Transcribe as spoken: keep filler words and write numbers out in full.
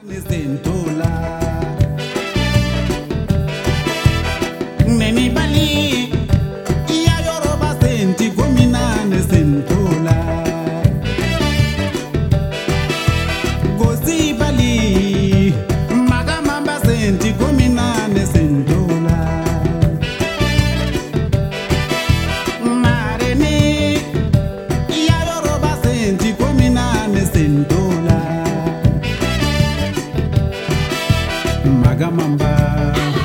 Sentola Neni Bali Iya Yoruba senti gomina ne Sentola Gozi Bali Magamamba senti gomina ne Sentola Mareni Iya Yoruba senti gomina ne Sentola Magamamba